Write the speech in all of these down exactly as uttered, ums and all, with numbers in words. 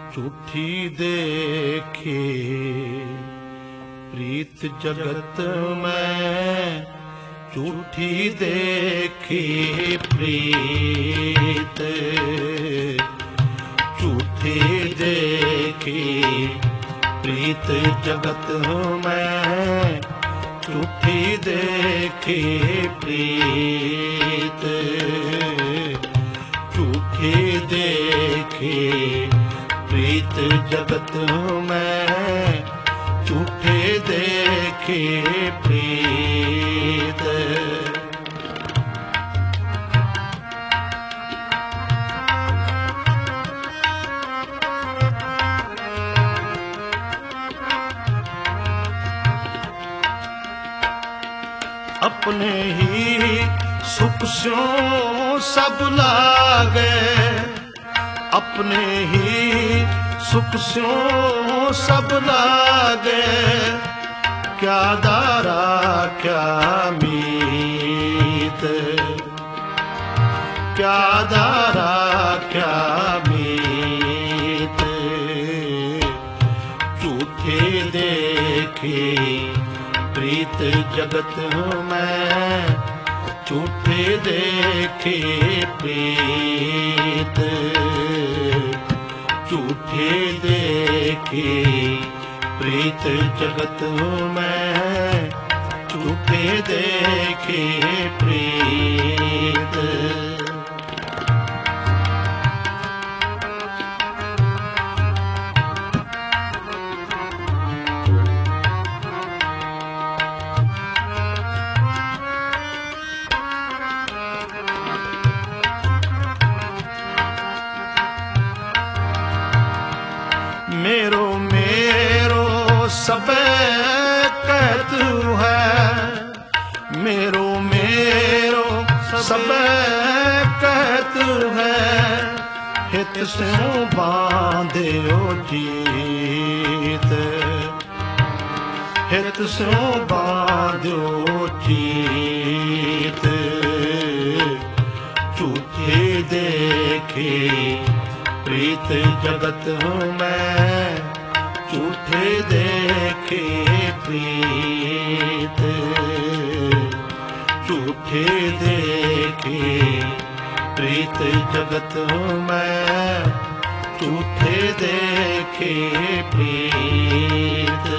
झूठी देखे प्रीत जगत में, झूठी देखी प्रीत, झूठी देखी प्रीत जगत में, झूठी देखी प्रीत, झूठी देखी प्रीत जगत में, झूठे देखे प्रीत। अपने ही सुख स्यों सब लागे, अपने ही सुख स्यों सब लागे, क्या दारा क्या मीत, क्या दारा क्या मीत। झूठे देखे प्रीत जगत में, झूठे देखे प्रीत, झूठे देखे प्रीत जगत में, झूठे देखे प्रीत। मेरो मेरो सबे कहतू है, मेरो मेरो सबे कहतू है, हित से बांधे ओ जीत, हित से बांधो जीत। झूठे देखे प्रीत जगत में, झूठे देखे प्रीत, झूठे देखे प्रीत जगत में, झूठे देखे प्रीत।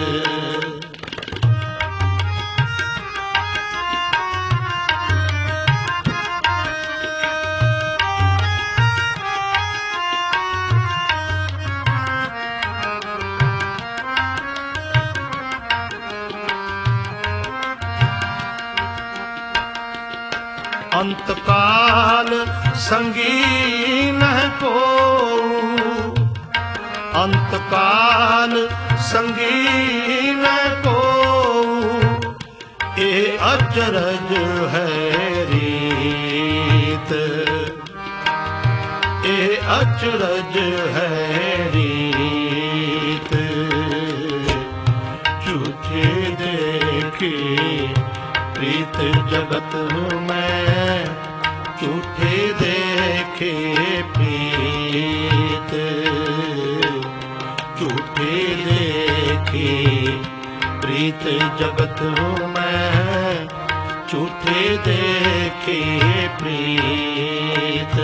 अंतकाल संगी न को, अंतकाल संगी न को, ये अचरज है रीत, ये अचरज है रीत। झूठे देखे प्रीत जगत में, झूठे देखे प्रीत, झूठे देखे प्रीत जगत में, झूठे देखे प्रीत।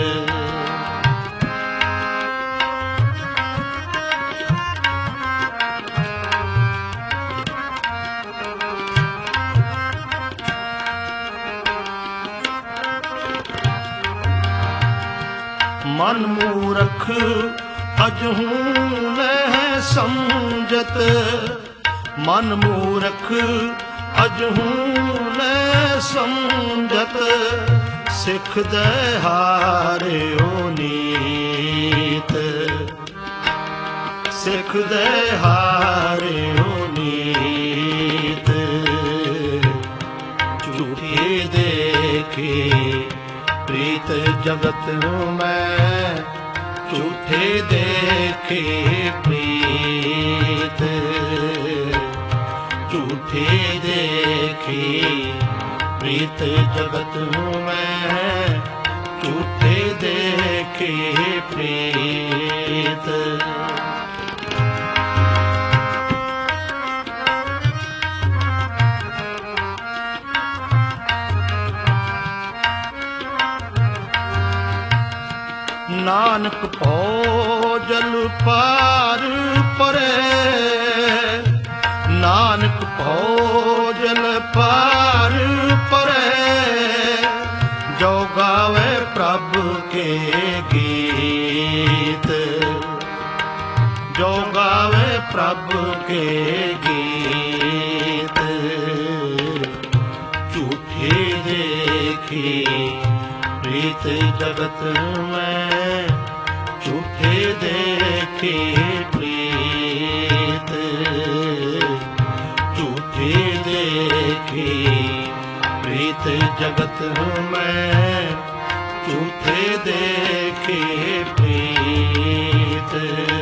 मन मूरख अजहू न समझत, मन मूरख अजहू न समझत, सिख दे हारे ओ नीत, सिख दे हारे ओ नीत। झूठे देखे प्रीत जगत में, झूठे देखे प्रीत, झूठे देखे प्रीत जगत में, झूठे देखे प्रीत। नानक भोजल पार परे, नानक भोजल पार परे, जो गावे प्रभु के गीत, जो गावे प्रभु के गीत। झूठी देखी प्रीत जगत में, झूठे देखी प्रीत, झूठी देखी प्रीत जगत में, झूठे देखी प्रीत,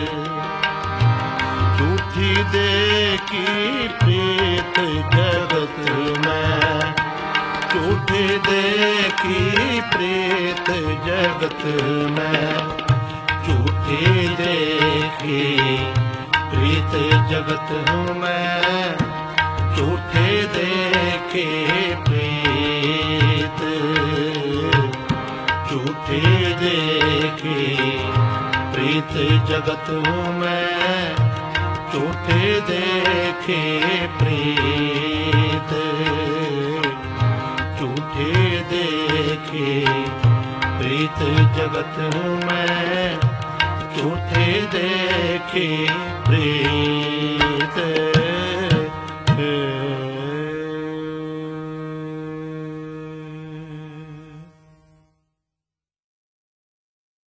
झूठी देखी प्रीत जगत में, झूठी देखी प्रीत जगत में, झूठी देखी प्रीत जगत में, झूठे देखी प्रीत, झूठी देखी प्रीत जगत में, झूठे देखी प्रीत, झूठे देखी प्रीत जगत में, झूठे देखी प्रीत।